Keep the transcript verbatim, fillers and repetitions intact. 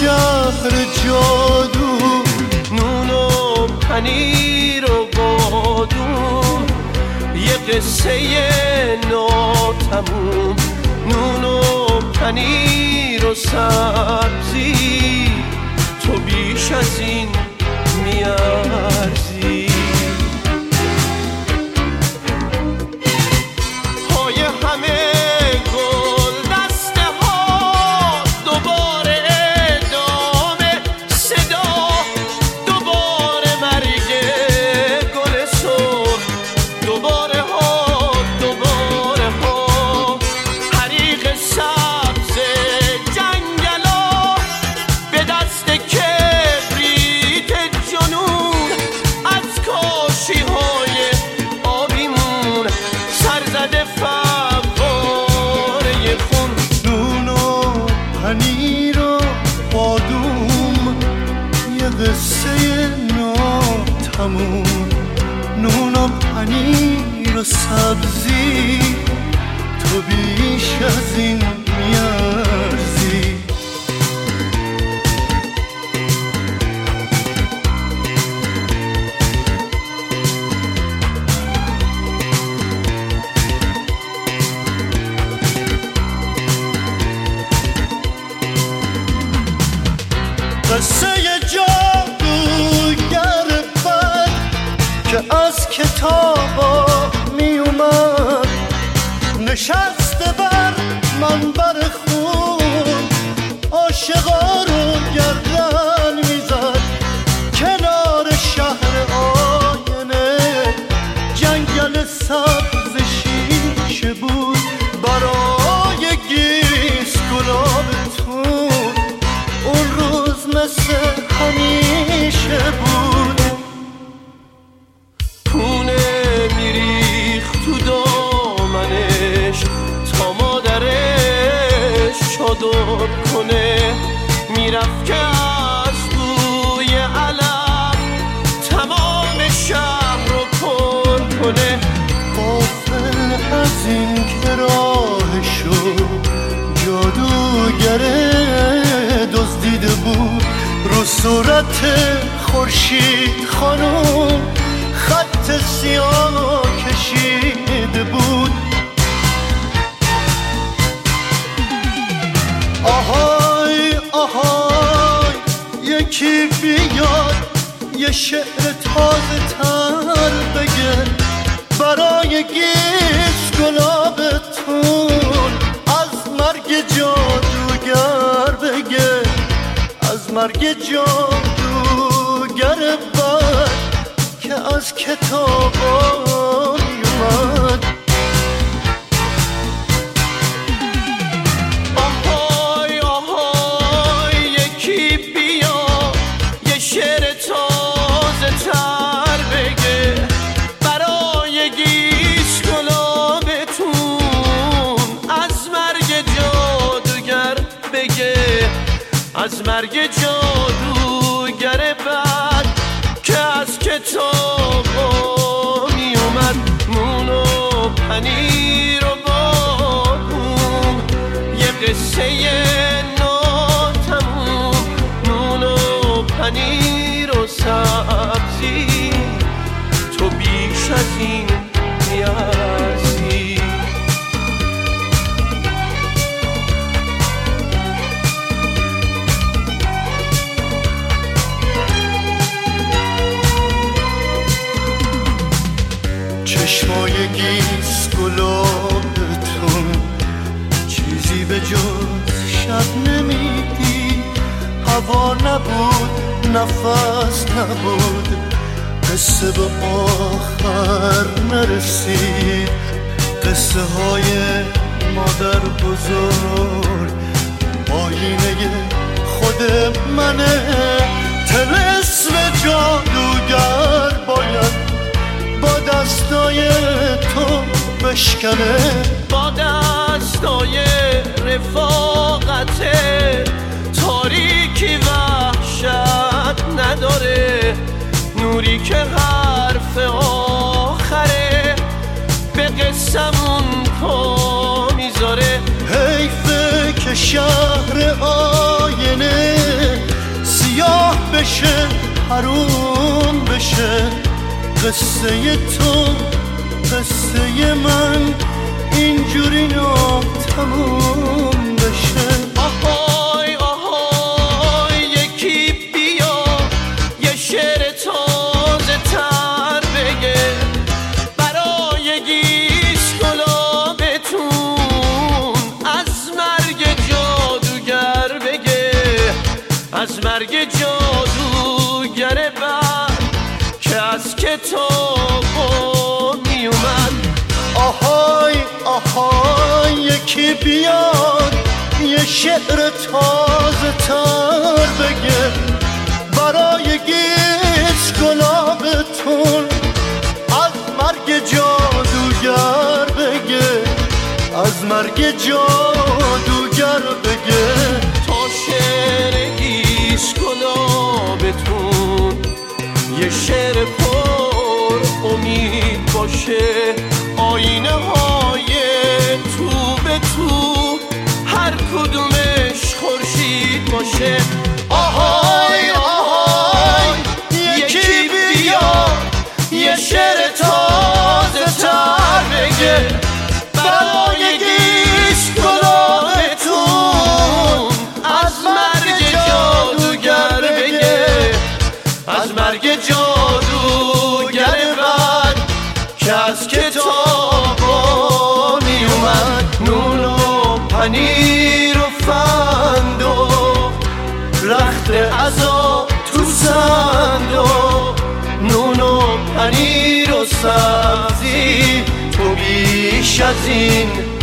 شهر جادو، نون و پنیر و بادوم، یه قصه ناتموم، نون و پنیر و سبزی، تو بیش از این میارزی. پای همه گل دسته ها، دوباره ادامه صدا، دوباره مرگ گل سرخ، دوباره ها دوباره ها، حریق سبز جنگلا به دست کبریت جنون، از کاشی های آبیمون سرزده فواره خون. نون و پنیر و بادوم، یه قصه ناتموم، نون و پنیر و سبزی، تو بیش از این میارزی. قصه جادوگر بد که از کتابا می اومد، نشسته بر منبر خون، عاشقا رو گردن میزد کنار شهر آینه. جنگل سبز شیشه بود برای گیس گلابتون، اون روز مثل همیشه بود. پونه میریخت تو دامنش تا مادرش چادر کنه، میرفت که از بوی علف تمام شهر رو پر کنه. غافل از این که راهشو جادوگره دزدیده بود، رو صورت خورشید خانم خط سیاه کشیده بود. آهای آهای یکی بیاد یه شعر تازه تر بگه برای گیس گلابتون، از مرگ جادوگر بگه، از مرگ جادوگر بد که از کتابا میومد. آهای آهای یکی بیا یه شعر تازه تر بگه برای گیس گلابتون، از مرگ جادوگر بگه، از مرگ جادوگر بد که از کتابا می اومد. نون و پنیر و بادوم، یه قصه ناتموم، نون و پنیر و سبزی، تو بیش از این میارزی. چشمای گیس گلابتون چیزی به جز شب نمیدی، هوا نبود نفس نبود، قصه به آخر نرسید. قصه های مادر بزرگ آینه خود منه، طلسم جادوگر باید با دستای تو بشکنه، با دستای رفاقت تاریکی وحشت نداره، نوری که حرف آخره به قسمون پا میذاره. حیفه که شهر آینه سیاه بشه حروم بشه قصه تو قصه من اینجوری ناتموم بشه. آهای آهای یکی بیا یه شعر تازه تر بگه برای گیش گلابتون از مرگ جادوگر بگه، از مرگ جادوگر بعد که از کتاب می اومد. آهای آهای یکی بیاد یه شعر تازه تر بگه برای گیج گلابتون از مرگ جادوگر بگه، از مرگ جادوگر بگه. تا شعر گیج گلابتون یه شعر پر امید باشه، آینه های تو به تو هر کدومش خورشید باشه. آهای آهای یکی بیا یه شعر تازه تر بگه برای گیش گلابتون از مرگ جادوگر بگه، از مرگ جادوگر بعد که از کتابا می اومد. نون و پنیر و فند و رخت عزا تو صندوق، نون و پنیر و سبزی تو بیش از این